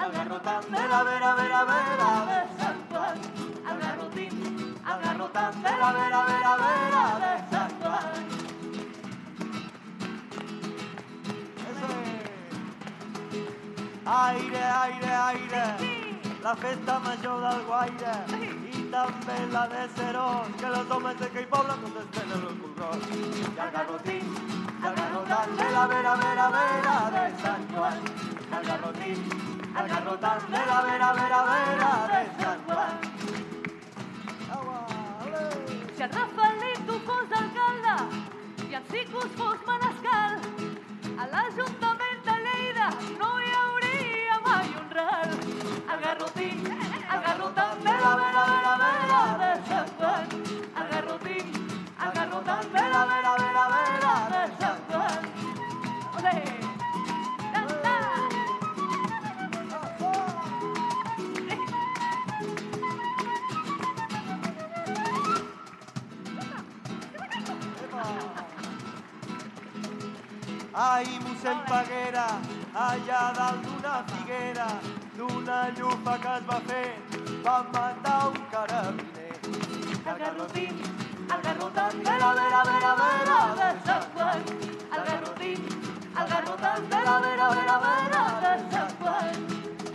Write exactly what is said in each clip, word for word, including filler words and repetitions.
el garrotant de la vera, vera, vera de Sant Joan, el garrotín, el garrotant de la vera, vera, vera de Sant Joan. Aire, aire, aire, la festa major del Guaire i també la de Serós, que los homes de aquell poble no s'estenen el colrós. I el garrotín, el garrotant de la vera, vera, vera de Sant Joan, el garrotín, el garrotant de la vera, vera, vera de Sant Joan. Si el Rafaelito fos alcalde i en Sicus fos manescal, a l'Ajuntament de Lleida no hi hauria mai un ral. El garrotín, el garrotant de la vera, vera, vera de Sant Joan, el garrotín, el garrotant de la vera, vera, vera de Sant Joan. Olé! Canta! Ai, mossèn Peguera, allà dalt d'una figuera, d'una llufa que es va fer, van matar un carabiner. El garrotín, el garrotant de la vera, vera, vera de Sant Joan, el garrotín, el garrotant de la vera, vera, vera de Sant Joan.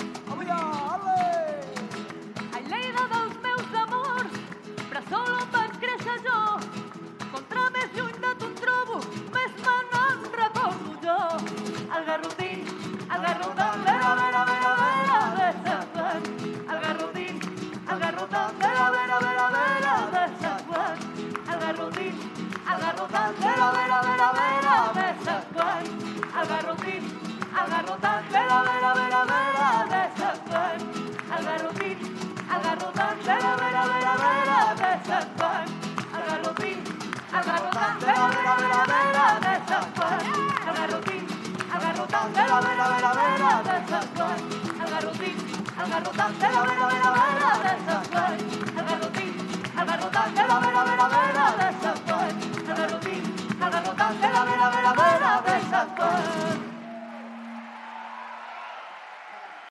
Ai, Lleida dels meus amors, bressol on vaig créixer jo, contra més lluny de tu em trobo, més me n'en recordo jo. El garrotín, el garrotant de la vera, vera, vera de Sant Joan, el garrotín, el garrotant de la vera, vera, vera de Sant Joan, el garrotín, el garrotant de la vera, vera, vera de Sant Joan, el garrotín, el garrotant de la vera, vera, vera de Sant Joan, el garrotín, el garrotant de la vera, vera, vera de Sant Joan, el garrotín, el garrotant de la vera, vera, vera de Sant Joan, el garrotín, el garrotant de la vera, vera, vera de Sant Joan, el garrotín, el garrotant de la vera, vera, vera de Sant Joan.